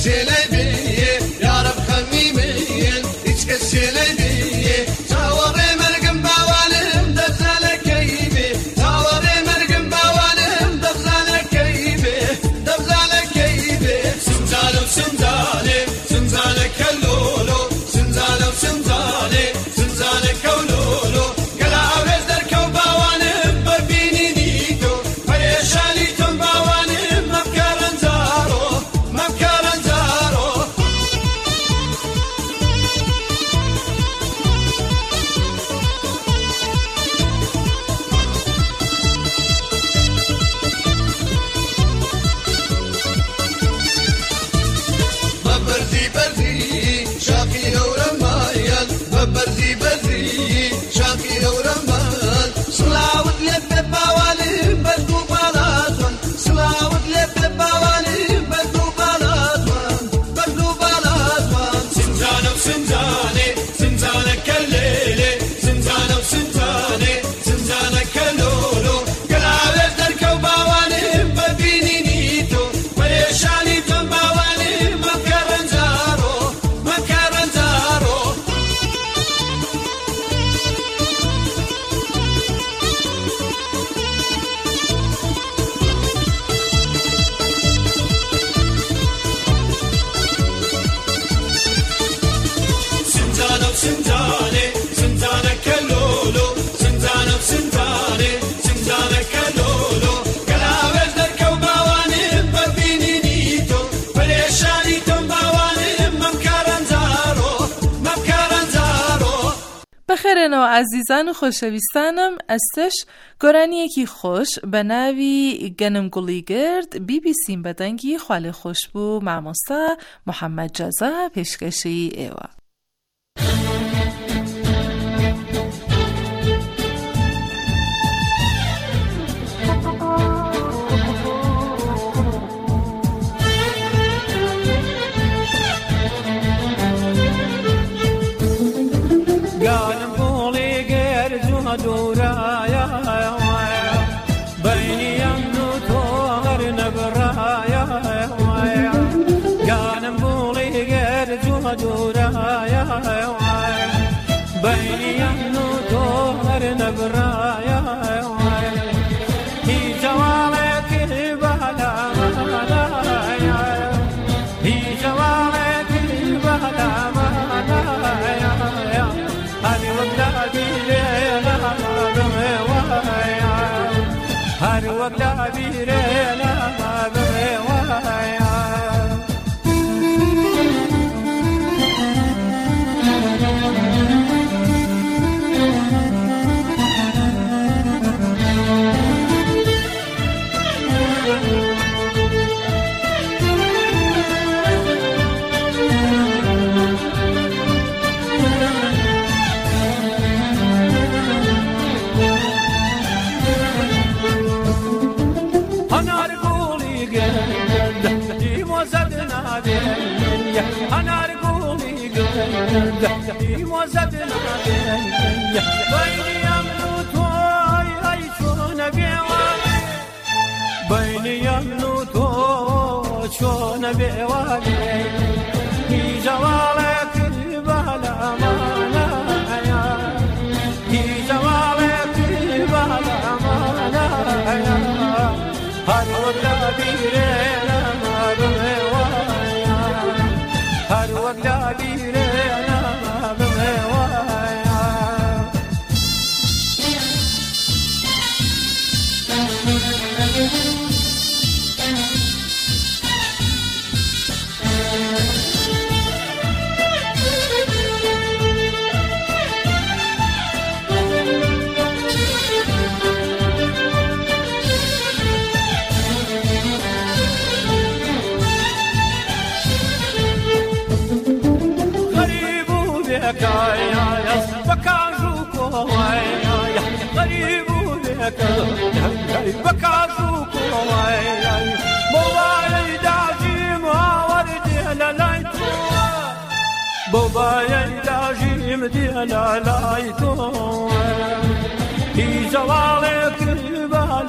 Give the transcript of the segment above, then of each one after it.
بخێرێنەوە عزیزان و خۆشەویستانم، ئەستش گۆرانیەکی خۆش بە ناوی گەنم گوڵی گرد BBC بەدەنگی خوالێ خۆش بوو مامۆستا محەممەد جەزا پێشکەشی ئێوە.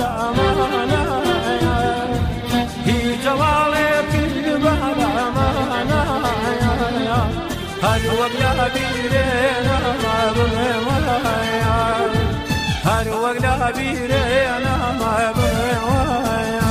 He بیرنا بموایا هر وقت بیرنا بموایا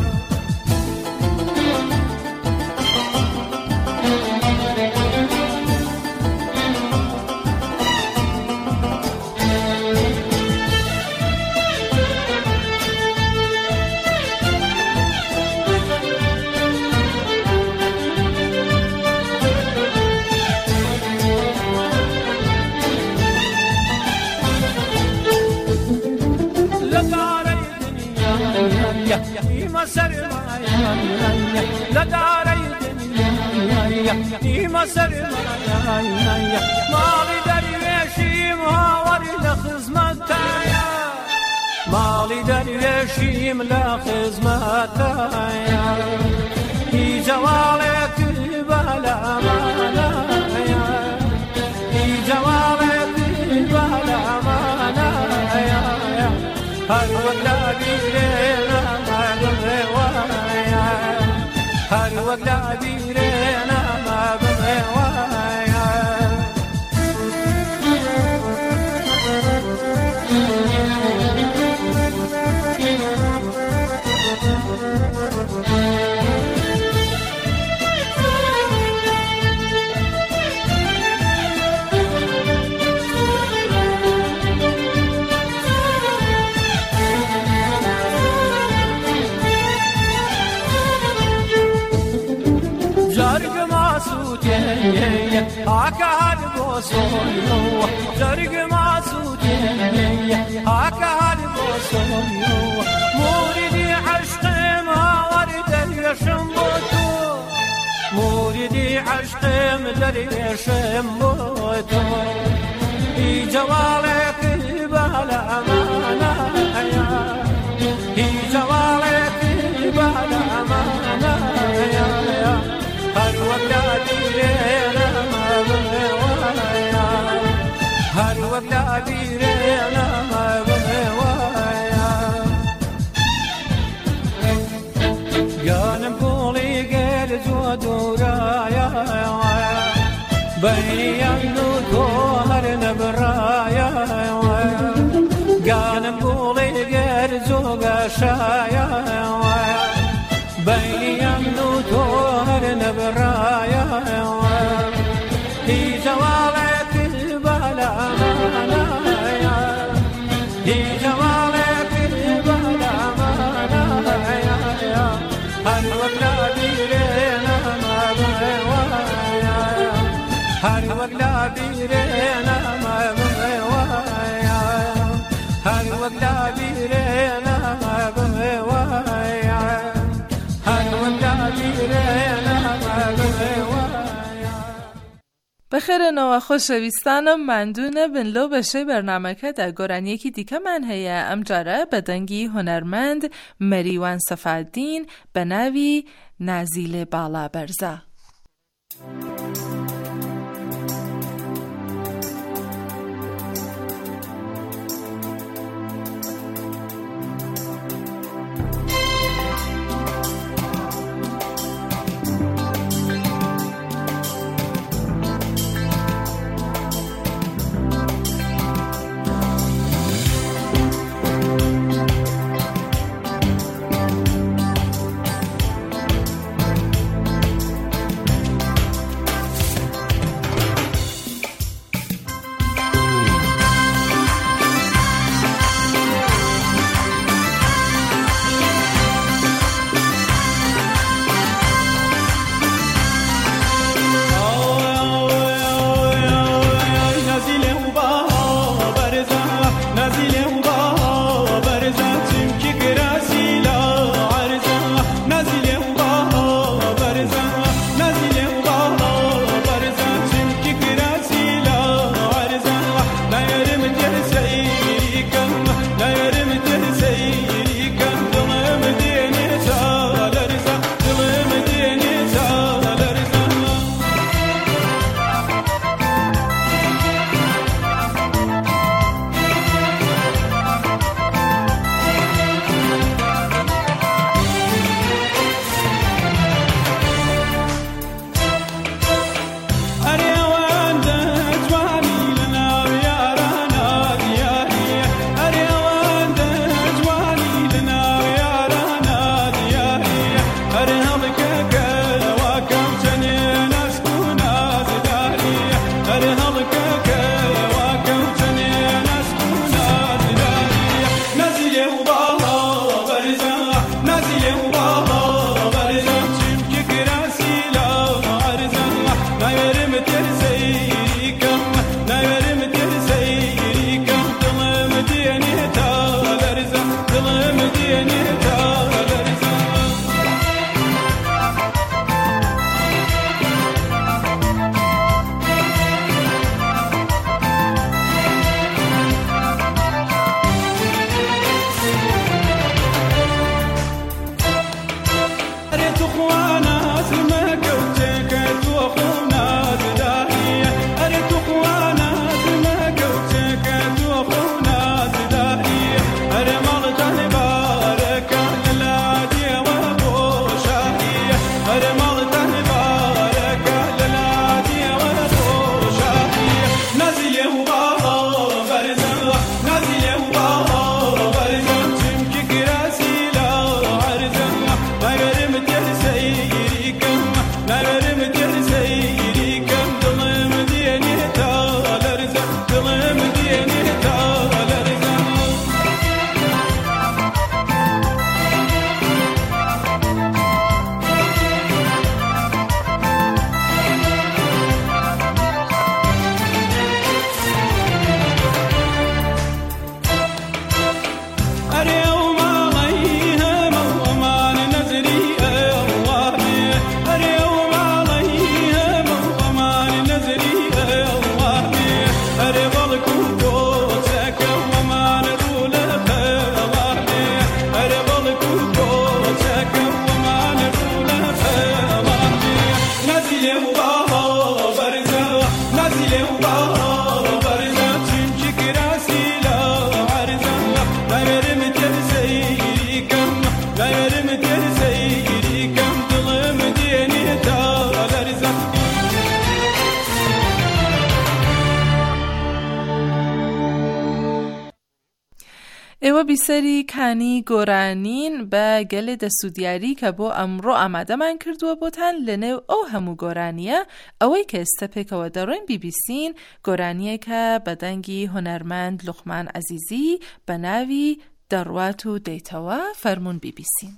ما سرمايا مالي درويشي مهاوري لخزمتايا مالي درويشي لخزمتايا هي جوالك بلا مانايا هي جوالك بلا مانايا هل ولا بيرنا ما بموايا هل ولا بيرنا ما بموايا هاكا البوسويو جرق معسوتي هاكا البوسويو موردي عشق ما ورد اليشمبوتو موردي عشق مدر اليشمبوتو هي جوالك بلا مانايا هي جوالك بلا مانايا هر وقت بيرنا ما بموايا هر وقت بيرنا ما بموايا جانم قولي غير زودورايا بيني يمنو توهر نبرايا جانم قولي غير زوغاشايا بيني يمنو توهر نبرايا هي جوالك بلا مانايا هي جوالك بلا مانايا هر وقت بيرنا ما بموايا هر وقت بيرنا ما بموايا هر وقت بيرنا ما بموايا بخیر نو خوشویستانم مندونه بن لو بشه برنامه در گرانی یکی دیگه من هیه امجاره بدنگی هنرمند مریوان صفالدین به نوی نزیل بالا برزه نزیل و با برزا نزیل و با برزا چنچ کراسیلا عرزا دایرم ترزی کم دایرم ترزی کم دلم دینی تا لرزا ئێوە بیسەری کانی گۆرانین بە گەلێ دەسوودیاری کە بۆ ئەمڕۆ ئامادەمان کردووە بۆتان لەنێو ئەو هەموو گۆرانیە ئەوەی کە ئێستا پێکەوە دەڕۆین بیبیسین گۆرانیەکە بە دەنگی هونەرمەند لوقمان عەزیزی بە ناوی دەڕوات و دەیتەوە فەرموون بیبیسین.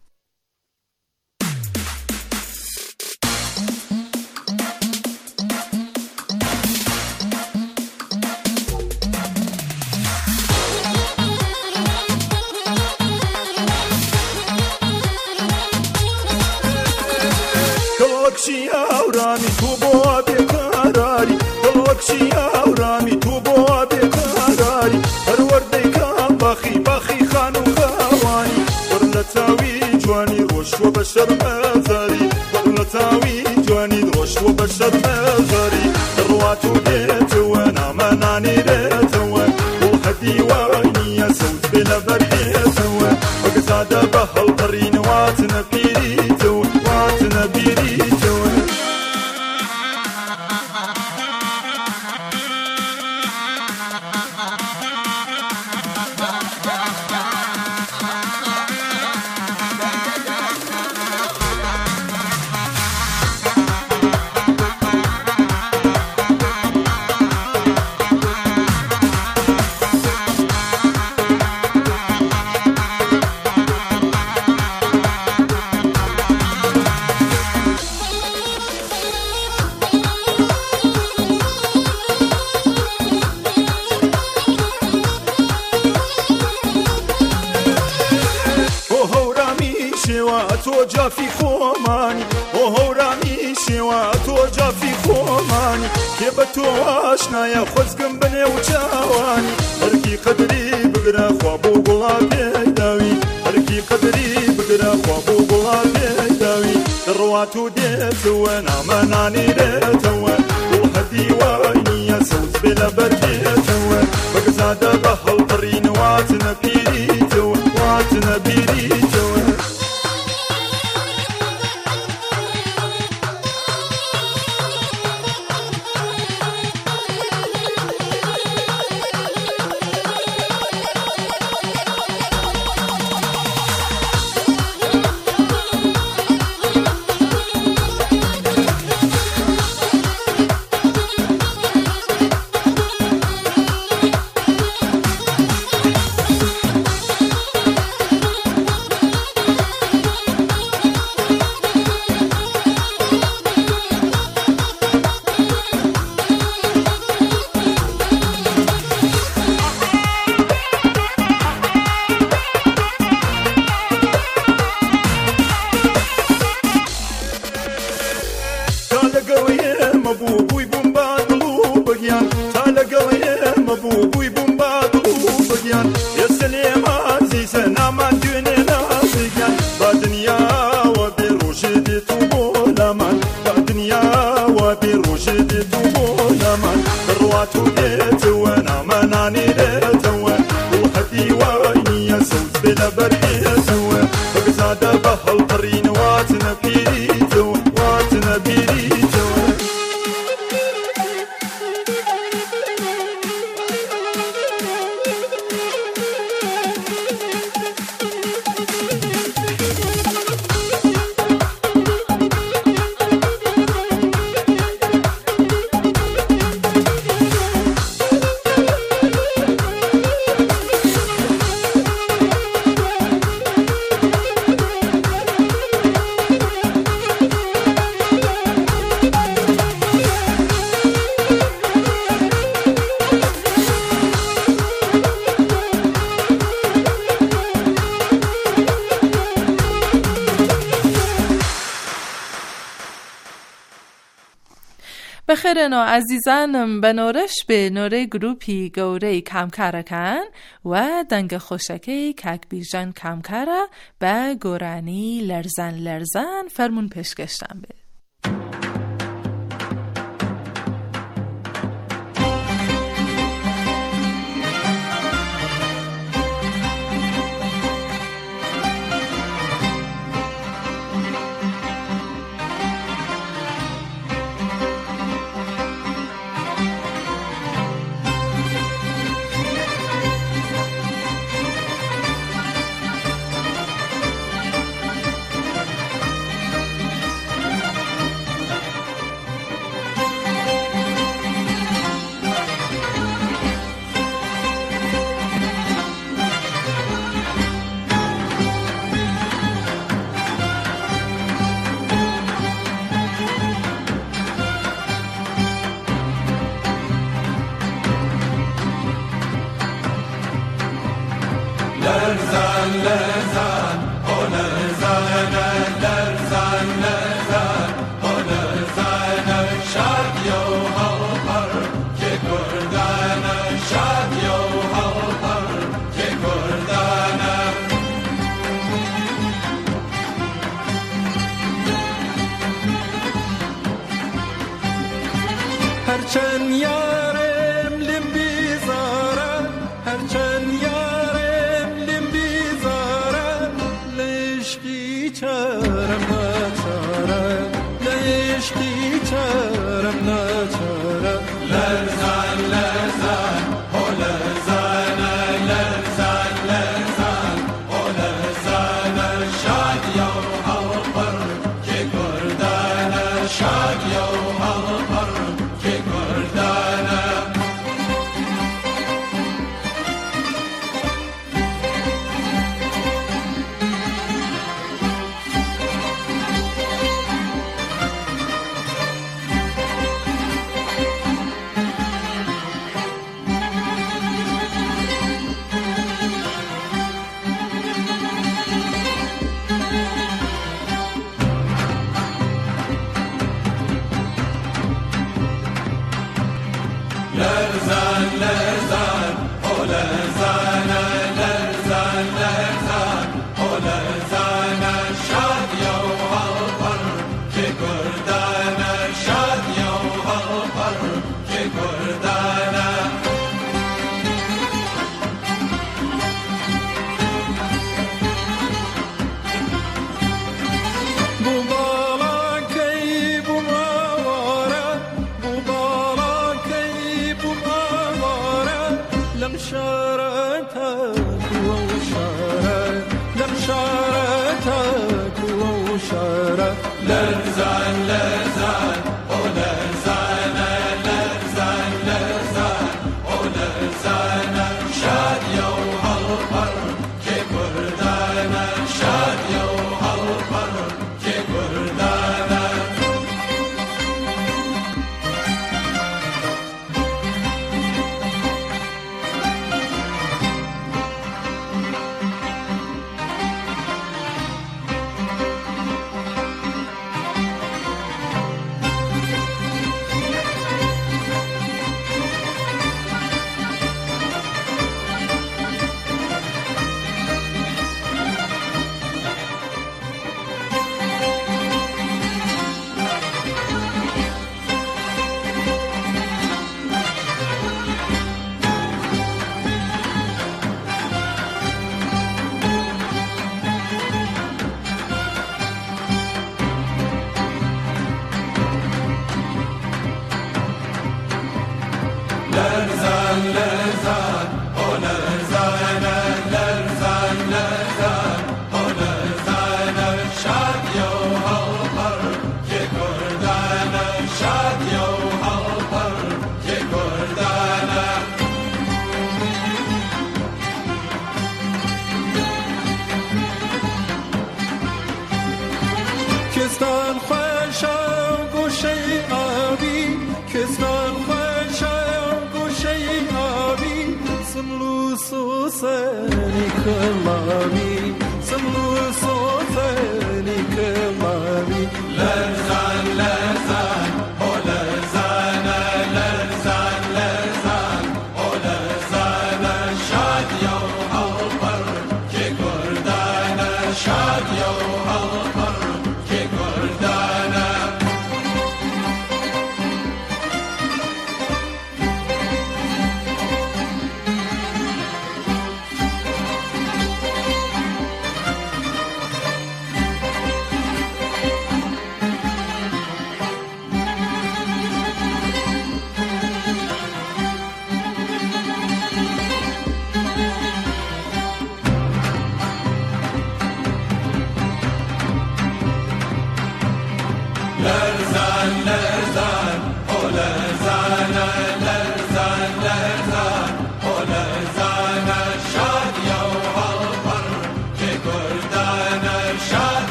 دلوەکشی ئاورامی تو بۆ بێقەراری دڵوەکشی ئاورامی تو بۆ بێقەراری هەروەردەی کام باخی خان و خاوانی بڕ لە تاوی جوانی ڕۆشتووە بە شەرمەزاری بڕ لە تاوی جوانی ڕۆشتووە بە شەرمەزاری دڕوات و دێتەوە نامەنانی رێتەوە بۆ هەدیوای نییە سەوت بێ لە بەردێتەوە وەگزادە بە هەڵقڕین واتنە پیریتەوە واتنە بیریتەوە تۆ جافی خۆمانی بۆ هەورامی شێوە تۆ جافی خۆمانی کێ بە تۆ ئاشنایە خۆزگەم بنێو چاوانی هەرکی قەدری بگرە خوا بۆ گوڵا پێداوی هەرکی قەدری بگرە خوا بۆ گوڵا پێداوی دڕوات و دێتەوە نامەنانی رێتەوە دڵ هەدیوای نییە سەوت بێ لە بەردێتەوە بەگزادە بە هەڵقڕین واتنە پیریتەوە واتنە بیریتەوە بەخێرەنەوە ئازیزانم بە نۆرەش بێ نۆرەی گروپی گەورەی کامکارەکان و دەنگە خۆشەکەی کاکبیرژان کامکارە بە گۆرانی لەرزان لەرزان فەرمون پێشکەشتان بێ. هرچند یارم لم بیزاره هرچند یارم لم بیزاره لشقی چرم نچاره لشقی چرم نچاره لرزان لرزان او لرزان لرزان لرزان او لرزان شاد یو هوپر که گردان شاد یو هوپر لرزان لرزان او لرزان لرزان لرزان او لرزان شاد یو هوپر که گردان شاد یو هوپر که گردان شارتك وشارة لم شارتك وشارة لرزان لرزان او لرزان لرزان لرزان او لرزان شاد یو هوپر که گردان شاد یو هوپر که گردان لرزان لرزان او لرزان لرزان لرزان او لرزان شاد یو هوپر که گردان شاد یو هوپر که گردان کستان خوشم گوشه آبی کستان سملو سوسني كلامي سملو سوسني كلامي لرزان لرزان او لرزان لرزان لرزان او لرزان شاد یو هوپر که گردان شاد یو هوپر که گردان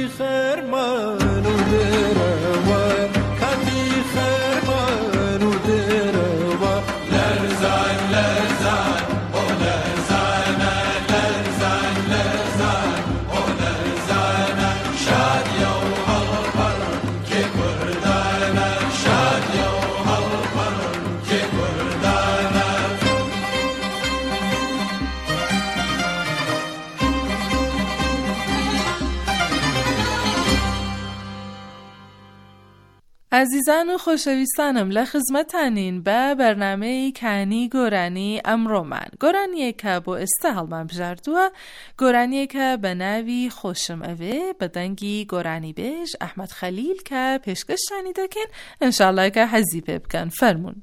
کتی خرمان و دروا کتی خرمان و دروا لرزان لرزان او لرزان لرزان لرزان او لرزان شاد یو هلپر که کردان شاد یو هلپر که کردان عزیزان و خۆشەویستانم لە خزمەتانین بە بەرنامەی کانی گۆرانی ئەمڕۆمان. گۆرانیەکە بۆ ئێستا هەڵمان بژاردووە، گۆرانیەکە بە ناوی خۆشم ئەوێ بە دەنگی گۆرانی بێژ ئەحمەد خەلیل کە پێشکەشتانی دەکەن، ئینشاءڵڵا کە حەزی پێ بکەن. فەرموون.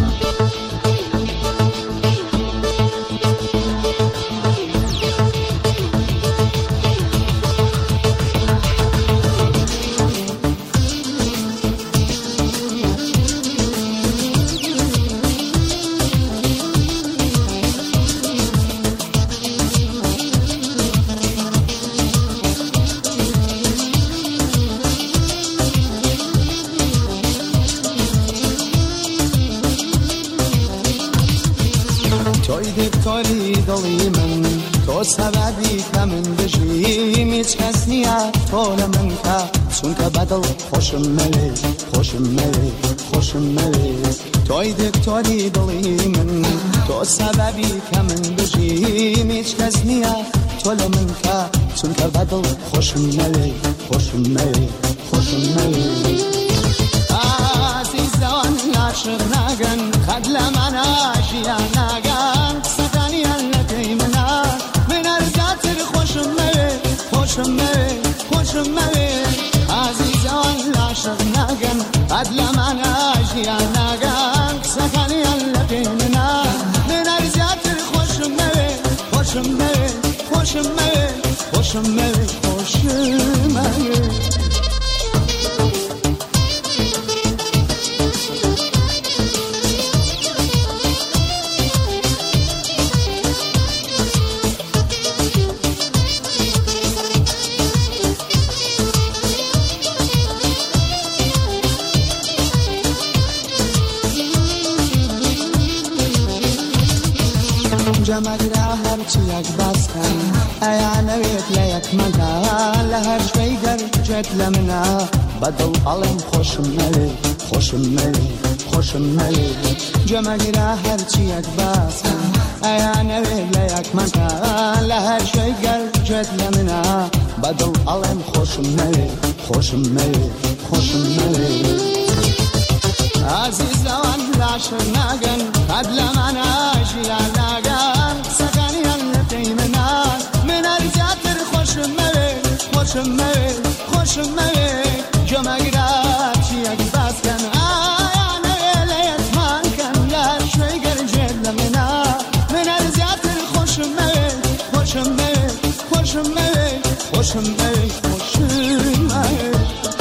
دکتری دلی من تو سببی که من بجیم هیچ کس نیه طول من که چون که بدل خوشم ملی خوشم ملی خوشم ملی توی دکتری دلی من تو سببی که من بجیم هیچ کس نیه طول من که چون که بدل خوشم ملی خوشم ملی خوشم ملی عزیزان عاشق نگن خد لمن آشیا نگن سکانی الکی منا من ارزاتر خوشم می خوشم می خوشم می عزیزان عاشق نگن خد لمن آشیا نگن سکانی الکی منا من ارزاتر خوشم می خوشم می خوشم می خوشم می خوشم می جمعی را هرچی یک بس کن ایانویت لیک مگا لهر شویگر جد لمنا بدل علم خوشم ملی خوشم ملی خوشم ملی جمعی را هرچی یک بس کن ایانویت لیک مگا لهر شویگر جد لمنا بدل علم خوشم ملی خوشم ملی خوشم ملی عزیزان عاشق نگن قد لمن آشیا نگن سکانی الکی منا من ارزاتر خوشم می خوشم می خوشم می جمعی را چی یک بس کن آیانه لیت من کن لر شویگر جد لمنا من ارزاتر خوشم می خوشم می خوشم می خوشم می خوشم می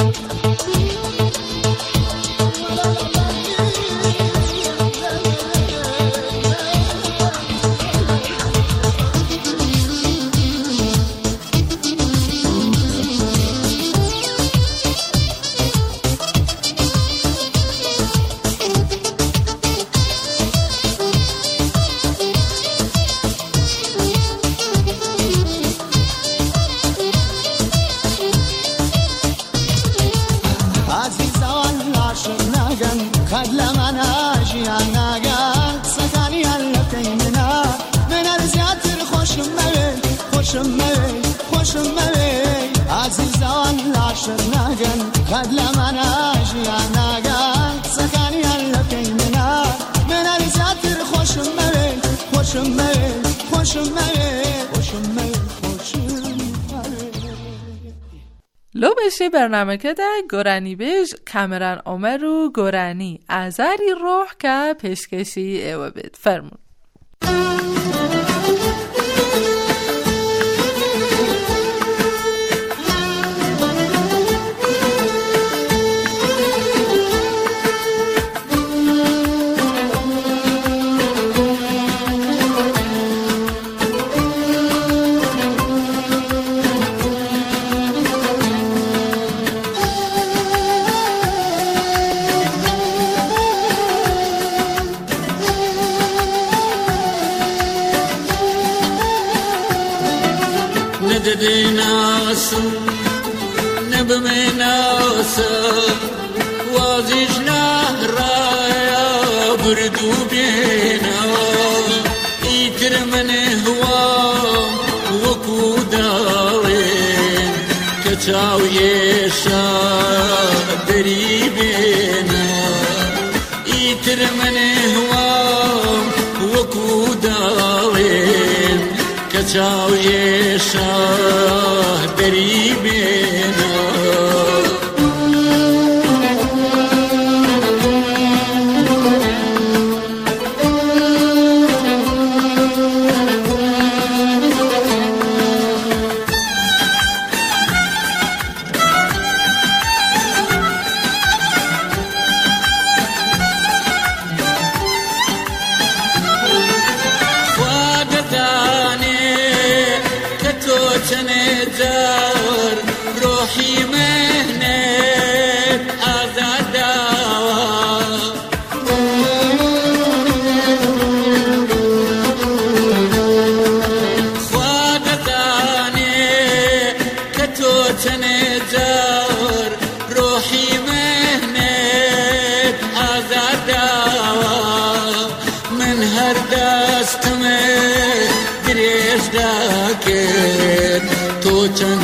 خد لمن آشیا نگن سکانی الکی منا من ارزاتر خوشم می خوشم می خوشم می عزیزان عاشق نگن خد لمن آشیا نگن سکانی الکی منا من ارزاتر خوشم می خوشم می خوشم می خوشم می لو بشه برنامه که ده گرانی بیش کامران عمر و گرانی ازاری روح که پیشکشی ایوه بید. فرمون. ناسم نبمناسم وازش نهرایا بردو بینا ایتر من هوام وکو داوین کچاو یشا دری بینا ایتر من هوام وکو داوین کچاو یشا دری بینا تنزار روحي مهنت أزاداوا خوادتاني كتو تنزار روحي مهنت أزاداوا من هر دستمه دريش داكر تو چند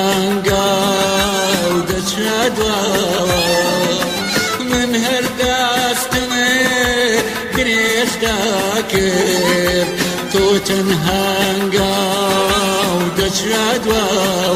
هنگاو دچدوا من هر دستم گریش داکر تو چند هنگاو دچدوا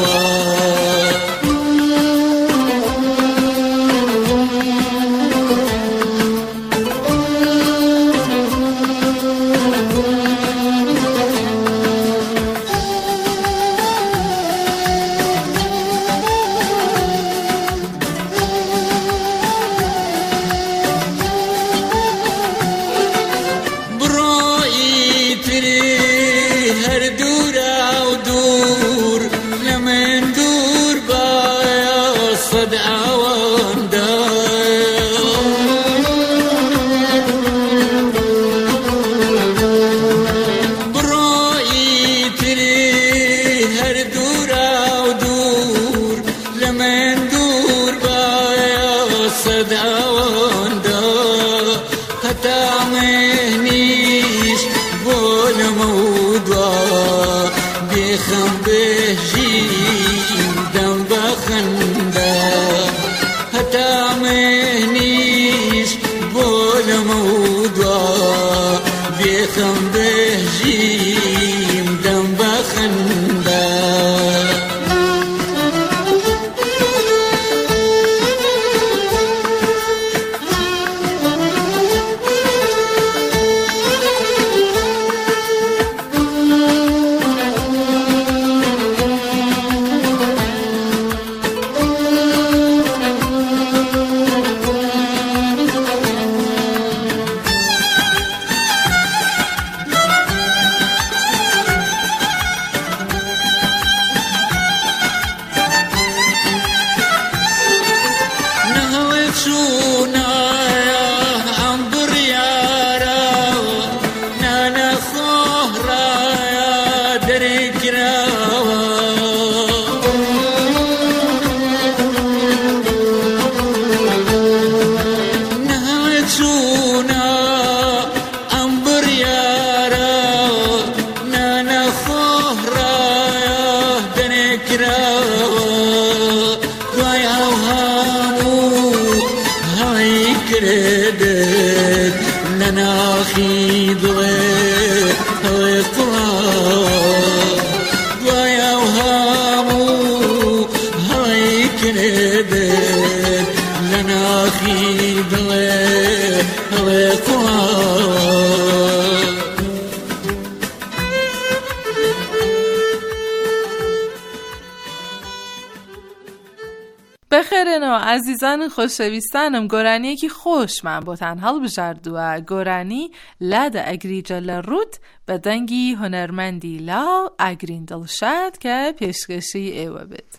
تامنيش بول موضوع بيخم بهجيم دم بخندا هتامنيش بول موضوع بيخم بهجيم دم بخندا بخیرن و عزیزان خوشویستانم گۆرانیەکی خۆشمان بۆتان هەڵبژاردووە گۆرانی لادە ئەگریجە لە ڕوت بە دەنگی هونەرمەندی لاو ئاگرین دڵشاد کە پێشکەشی ئێوە بێت.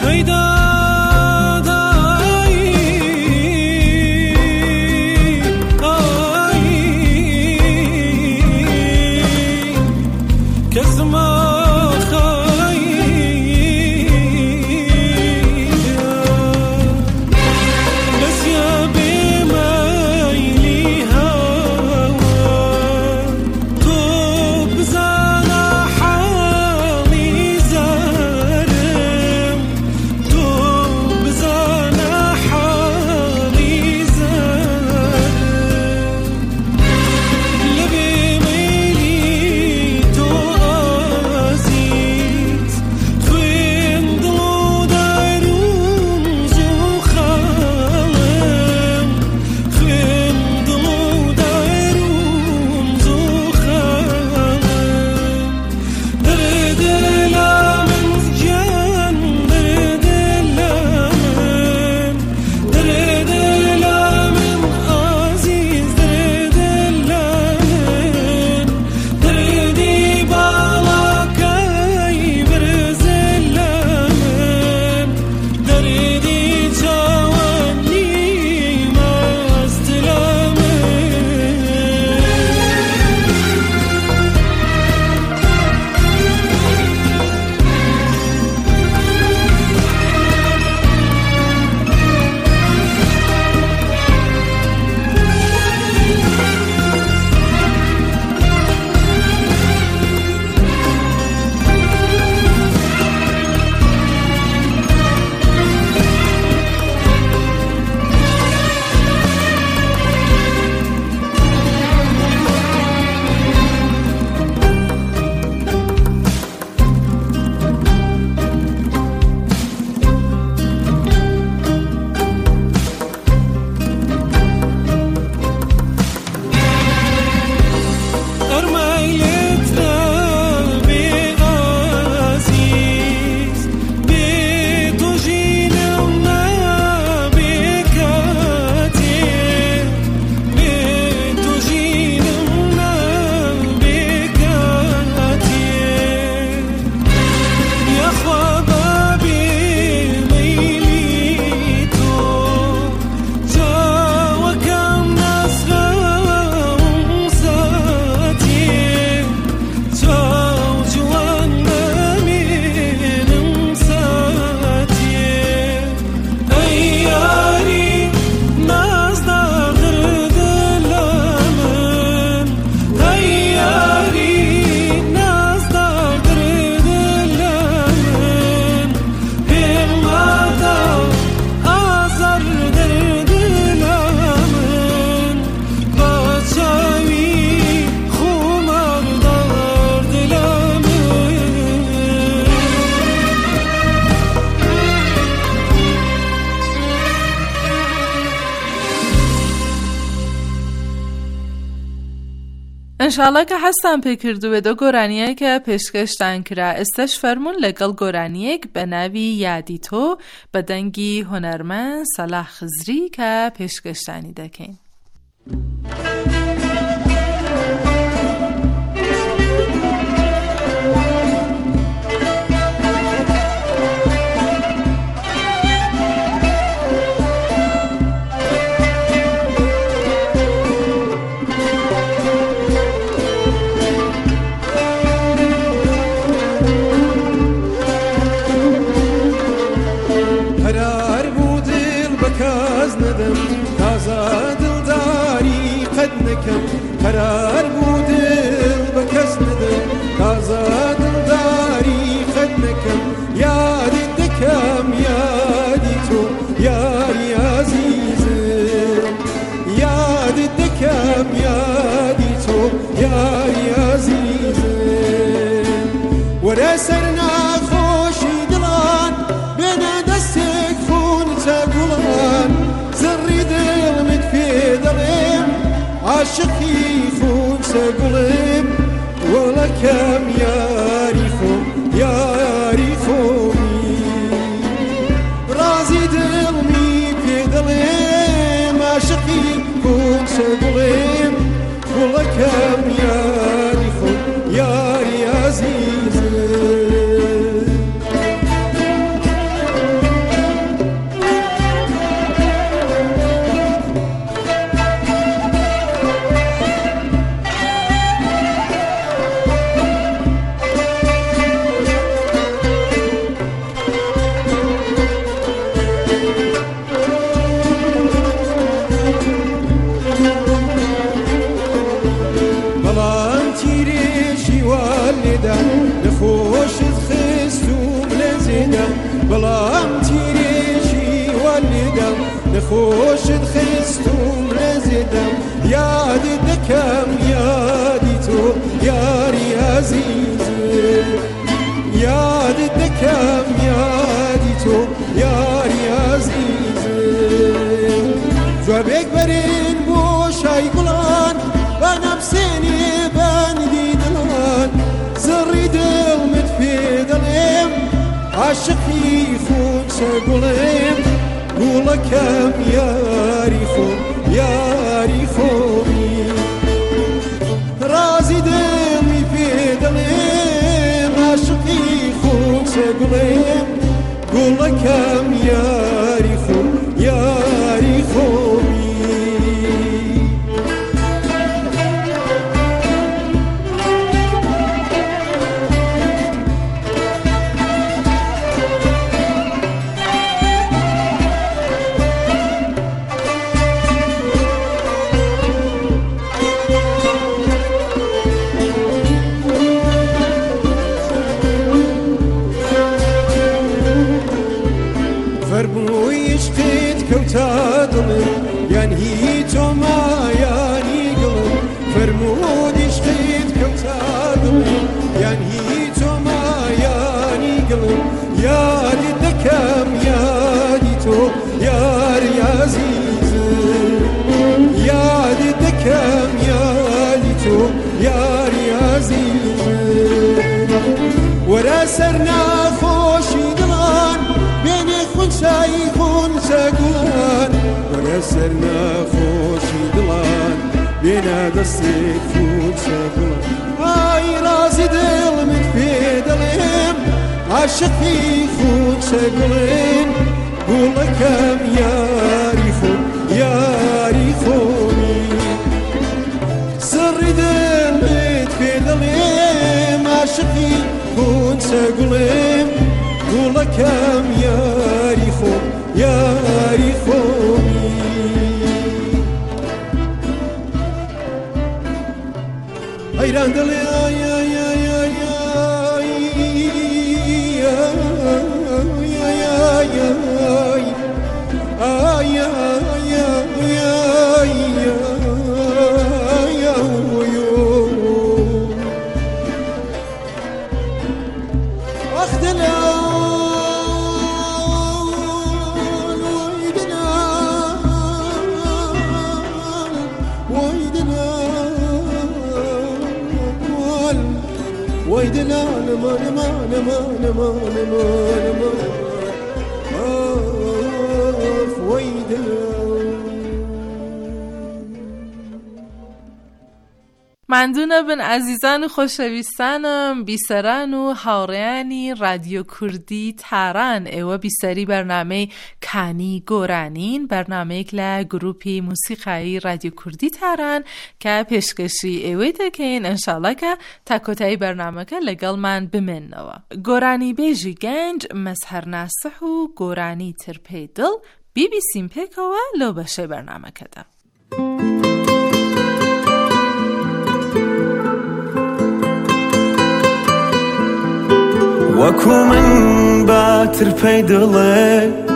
انشالله که هستم پێکردو بێ دۆ گۆرانیەکە پێشکەشتان کرا ئێستش فەرمونون لەگەڵ گۆرانیەک بە ناوی یادی تۆ بە دەنگی هونەرمەند سەلاح خزری کە پێشکەشتانی دەکەین. قرار بود دل به کس ندم تازه دلداری خد نکم یادی دکم یادی تو یاری عزیزم یادی دکم یادی تو یاری عزیزم وره سرنا خوشی دلان بین دستک خون تگولان زری دل متفی دلم عاشقی خون سگلم ولکم یاری خون یاری خونی رازی دل می پیدلم عاشقی خون سگلم ولکم یاری خون یاری عزیزم خۆشت خستوم لە زێدەم یادت دەکەم یادی تۆ یاری عەزیزم یادت دەکەم یادی تۆ یاری عەزیزم جوابێک بەرێن بۆ شای گوڵان بە نەبسێنێ بەندی دڵان زڕی دڵمت پێ دەڵێم عاشقی خونچە گوڵێم گوڵەکەم یاری خۆم یاری خۆمی رازی دڵمی پێ دەڵێم عاشقی خونچە گوڵێم گوڵەکەم یاری خۆم یاری خۆمی یان هی تۆما یانی گڵم فەرموودی عشقت کەوتا دڵم یان هی تۆما یانی گڵم یادت دەکەم یادی تۆ یاری عەزیزم یادت دەکەم یادی تۆ یاری عەزیزم وەرە سەر ناخۆشی دڵان بێنێ خونچایی خونچە گوڵان وەرە سەر ناخۆشی دڵان بێنە دەستێک خونچە گوڵان ئای رازی دڵمت پێ دەڵێم عاشقی خونچە گوڵێن گوڵەکەم یاری خۆم یاری خۆمی سڕی دڵمت پێ دەڵێم عاشقی خونچە گوڵێم گوڵەکەم یاری خۆم یاری خۆمی حەیران دڵێ مندونە بن ئازیزان و خۆشەویستانم بیسەران و هاوڕێیانی رادیۆ کوردی تاران ئێوە بیسەری بەرنامەی کانی گۆرانین بەرنامەیەک لە گروپی موسیقایی رادیۆ کوردی تاران کە پێشکەشی ئێوەی دەکەین ئەنشاڵە کە تا کۆتایی بەرنامەکە لەگەڵمان بمێننەوە گۆرانی بێژی گەنج مەزهەر ناسح و گۆرانی ترپەی دڵ بیبیسیم پێکەوە لەو بەشەی بەرنامەکەدا وەکو من باترپەی دڵێ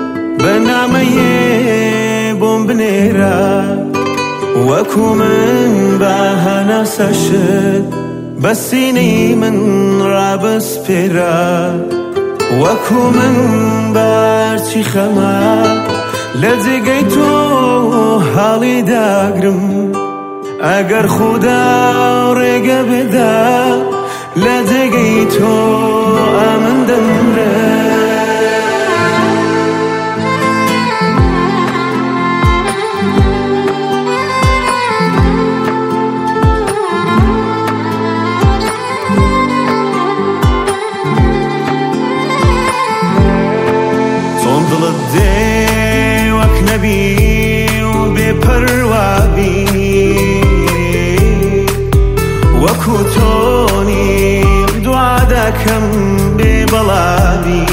بەنامەیێ بۆم بنێرە وەکو من بە هەناسەشت بە سینەی من ڕابەسپێرە وەکو من بارچی خەمە لە جێگەی تۆ هەڵی داگرم ئەگەر خودا ڕێگە بێدا لە جێگەی تۆ ئەمن دەمرە چۆن دڵت دێ وەک نەبی و بێپەروابی وەکو تۆنی دوا دەکەم بێ بەڵابی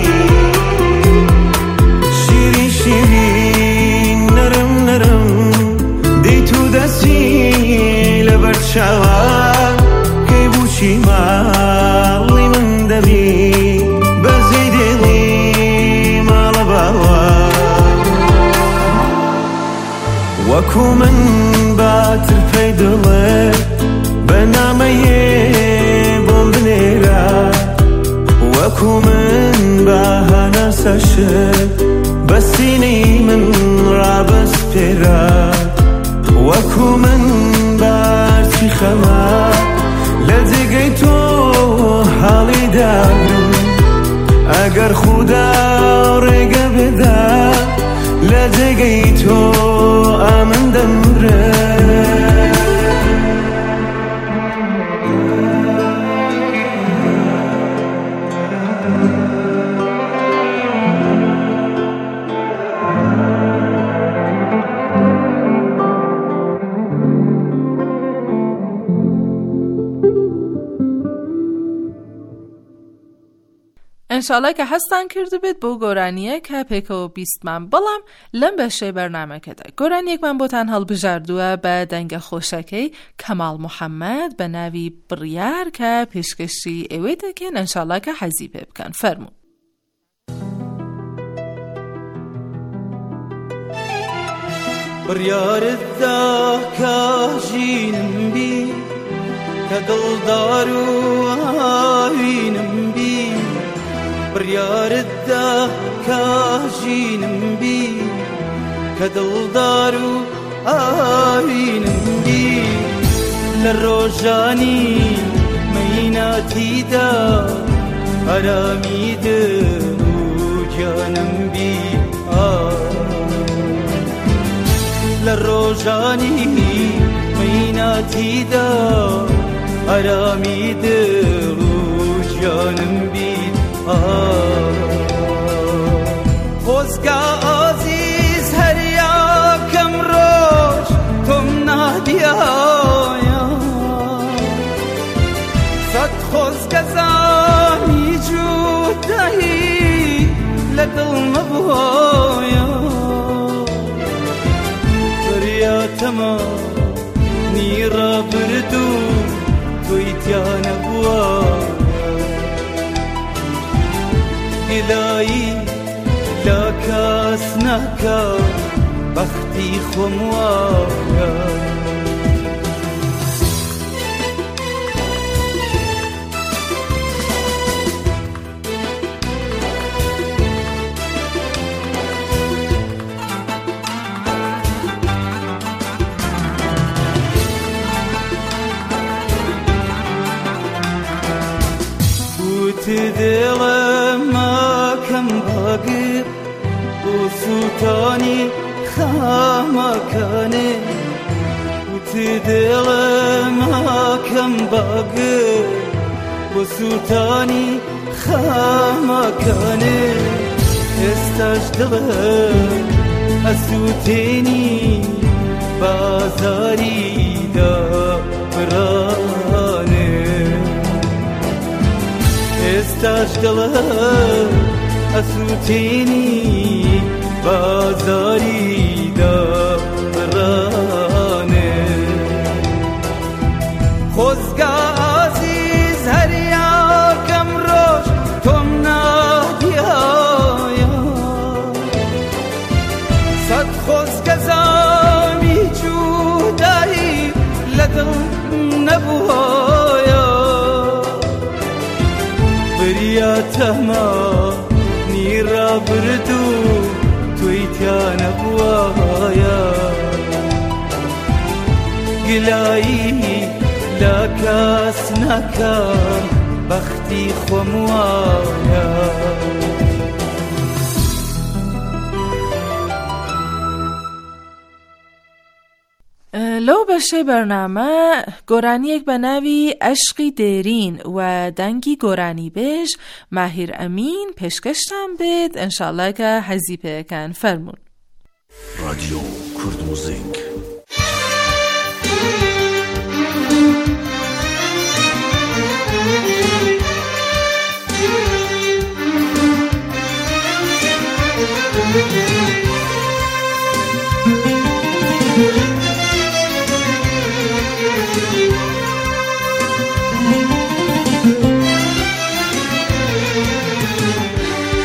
شیرین شیرین نەرم نەرم دەیت و دەستی لەبەر چاوە کەی بووچی ماڵی من دەبی بەزەی دێڵی ماڵە باوە وەکو من باتر پەی دڵێ بەنامەیێ بۆم بنێرە وەکو من بە هەناسەشت بە سینەی من ڕابەسپێرە وەکو من بارچی خەمە لە جێگەی تۆ حاڵی داگرم ئەگەر خودا ڕێگە بێدا لە جێگەی تۆ ئامن دەمرە انشالله که هستن کرده بید بو گۆرانیە کە پێکەوە بیستمان بەڵام لەم بەشەی بەرنامەکەدا گۆرانیەکمان بۆتان هەڵبژاردووە بە دەنگە خۆشەکەی کەماڵ محەممەد بە ناوی بڕیار کە پێشکەشی ئێوەی دەکەن انشالله کە حەزی پێ بکەن فەرموو. بڕیارت دا کە ژینم بی کە دڵدار و ئاوینم بی بڕیارت دا کە ژینم بی کە دڵدار و ئاوینم بی لە ڕۆژانی مەیناتیدا ئارامی دڵ و گیانم بی لە ڕۆژانی مەیناتیدا ئارامی دڵ و گیانم بی خۆزگا ئازیز هەر یاکەم ڕۆژ تۆم نادیایە سەد خۆزگە زانی جوودایی لە دڵ نەبووایە بڕیاتەمە نیڕە بردو تۆی تیا نەبووە گلایی لا کەس ناکە بەختی خۆم وایە دڵم ماکەم باگر بۆ سووتانی خامەکانێ دڵم ماکەم باگر بۆ سووتانی خامەکانێ ئێستاش دڵم ئەسووتێنی بازاریدا بڕانێ ئێستاش دڵم ئەسووتێنی بازاریدا بڕانێ خۆزگا ئازیز هەر یاکەم ڕۆژ تۆم نادیایە سەد خۆزگە زامی جوودایی لە دڵ نەبووایە بریاتەمە نیڕە بردو تۆی تیا نەبووایە گلایی لا کەس ناکەم بەختی خۆم وایە لەو بەشەی بەرنامە گۆرانیەک بە ناوی عەشقی دێرین و دەنگی گۆرانی بێژ ماهیر ئەمین پێشکەشتان بێت ئەنشاڵڵا کە حەزی پێەکەن فەرموون. رادیۆ کورد موزیک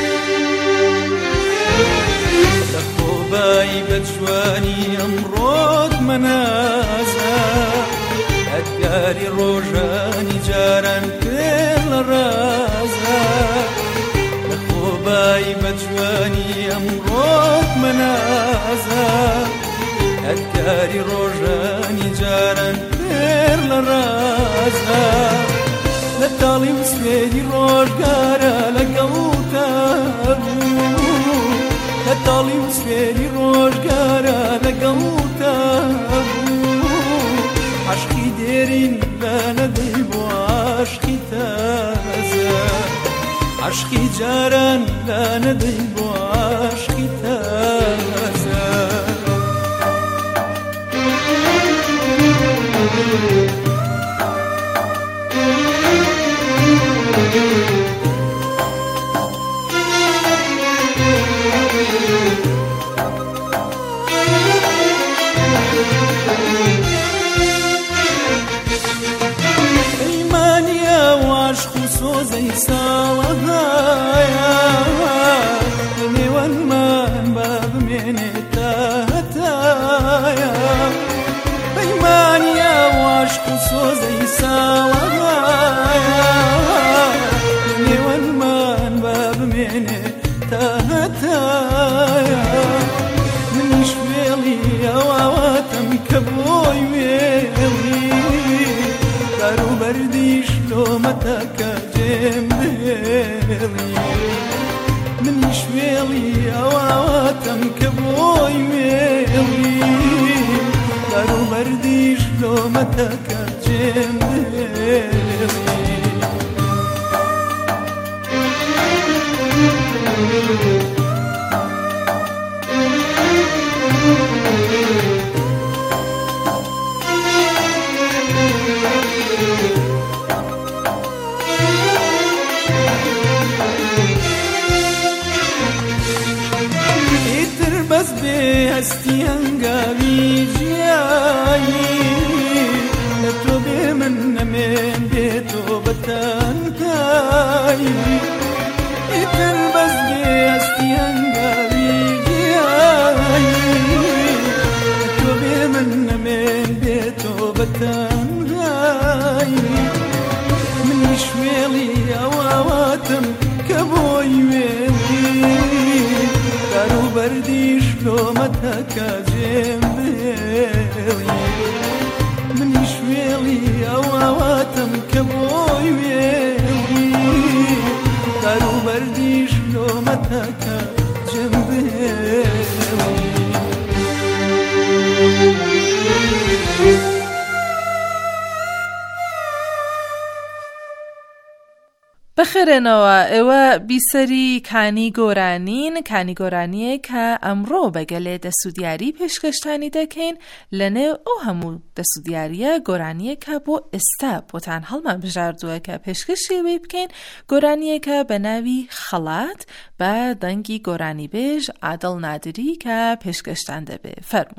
لە خۆبایی بەجوانی ئەمڕۆ منازە ئەدگاری ڕۆژانی جاران پێ لە ڕازە لە خۆبایی بەجوانی ئەمڕۆت منازە ئەدگاری ڕۆژانی جاران پێ لە ڕازە لە تاڵی وسوێری ڕۆژگارە لەگەڵتە بوو لە تاڵی وسوێری ڕۆژگارە لەگەڵتە بوو عشقی دێرین لە نەدەی بۆ عشقی تازە عشقی جاران لە نەدەی بۆ عشقی تازە ئەیمانیە واشق و سۆزەی ساڵەهایە لە نێوانمان با بمێنێتە هەتایە ئەیمانیە واشق و سۆزەی ساڵەهایە لە نێوانمان با بمێنێتە هەتایە منیش وێڵی ئەواتم کە بۆی وێڵی بەروبەردیش لۆمەتەکە جێم بێڵی منیش وێڵی ئەواتم کە بۆی وێڵی بەروبەردیش لۆمەتەکە جێم بێڵی بەس بێ هەستی هەنگاوی ژیایی لە تۆ بێ من نەمێن بێتۆ بەتەنهایی ئیتر بەس بێ هەستی هەنگاوی ژیایی لە تۆ بێ من نەمێن بێتۆ بەتەنهایی منیش وێڵی ئەواتم کە بۆی وێڵی بەروبەردیش لۆمەتەکە جێم بێڵی منیش وێڵی ئەواتم کە بۆی وێڵی بەروبەردیش لۆمەتەکە جێم بێڵی بەخێرێنەوە ئێوە بیسەری کانی گۆرانین کانی گۆرانیە کە ئەمڕۆ بەگەلێ دەسوودیاری پێشکەشتانی دەکەین لەنێو ئەو هەموو دەسوودیاریە گۆرانیەکە بۆ ئێستا بۆتان هەڵمان بژاردووە کە پێشکەشێوەی بکەین گۆرانیەکە بە ناوی خەڵات بە دەنگی گۆرانی بێژ عادڵ نادری کە پێشکەشتان دەبێ فەرموو.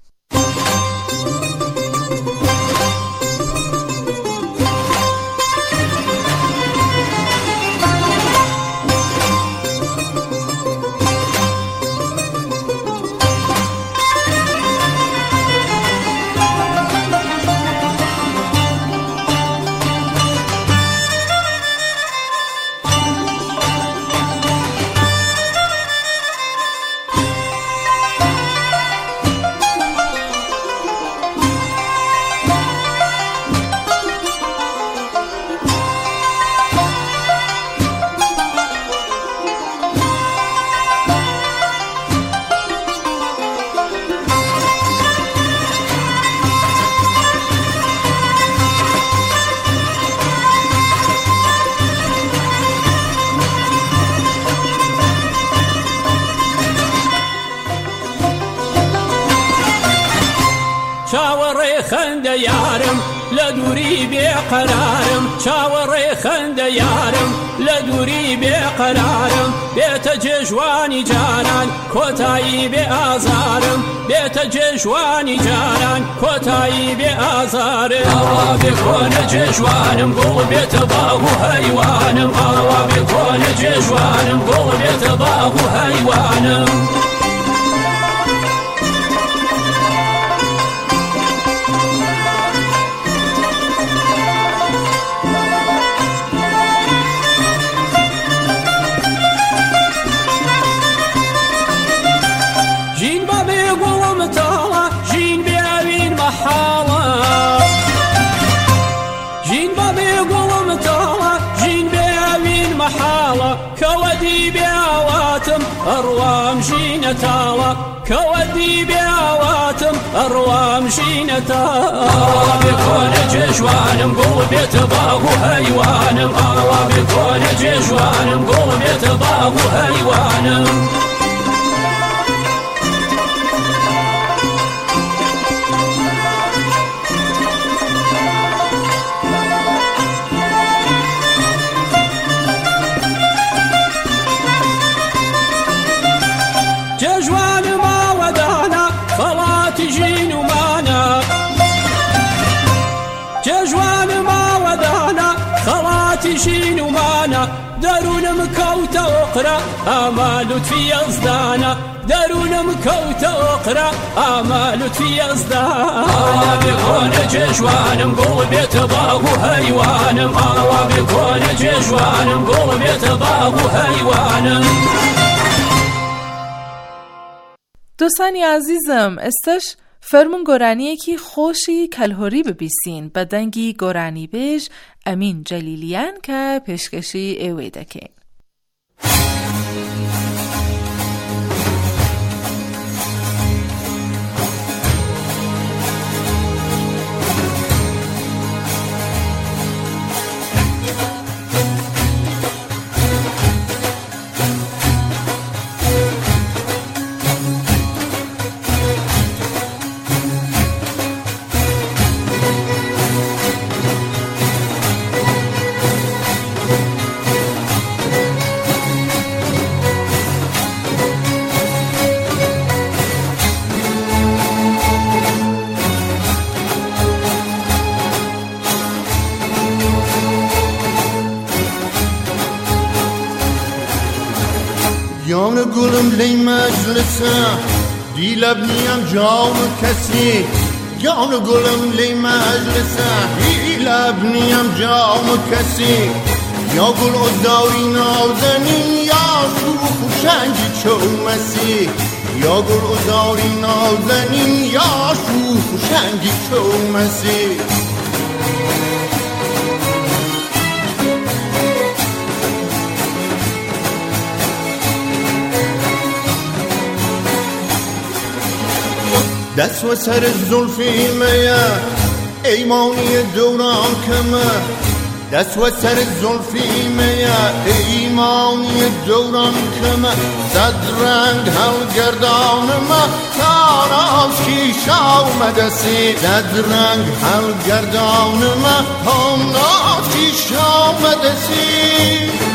چاوەڕێ خەندە یارم لە دووری بێقەرارم چاوەڕێ خەندە یارم لە دووری بێقەرارم بێتە جێژوانی جاران کۆتایی بێ ئازارم بێتە جێژوانی جاران کۆتایی بێ ئازارم ئاوا بێ کۆنە جێژوانم گوڵ بێتە باغ و هەیوانم ئاوا بێ کۆنە جێژوانم گوڵ بێتە باغ و هەیوانم ئەڕوام ژینەتاوە کەوەدی بێواتم ئەڕوام ژینەتاوە بێ کۆنە جێژوانم گوڵ بێتە باغ و هەیوانم ئاوا بێ کۆنە جێژوانم گوڵ بێتە باغ و هەیوانم جێژوانم ئاوەدانە خەڵاتی ژین و مانە جێژوانم ئاوەدانە خەڵاتی ژین و مانە دەروونم کەوتە ئۆقرە ئاما لوتفی ئەزدانە دەروونم کەوتە ئۆقرە ئاما لوتفی ئەزدانە بێ کۆنە جێژوانم گوڵ بێتە باغ و هەیوانم ئاوا بێ کۆنە جێژوانم گوڵ بێتە باغ و هەیوانم دوستانی عزیزم استش فرمون گۆرانیەکی خۆشی کەلهۆری ببیسین بە دەنگی گۆرانی بێژ ئەمین جەلیلیان کە پێشکەشی ئێوەی دەکەین. جان گلم لی مجلسه دی لب نیم جام کسی جان گلم لی مجلسه دی لب نیم جام کسی یا گل و داری نازنین یا شوخ و شنگی چومسی یا گل و داری نازنین یا شوخ و شنگی چومسی دست و سر زلفی میه ایمانی دوران کمه دست و سر زلفی میه ایمانی دوران کمه صد رنگ هل گردانمه تاناز کیش آمده سی صد رنگ هل گردانمه تاناز کیش آمده سی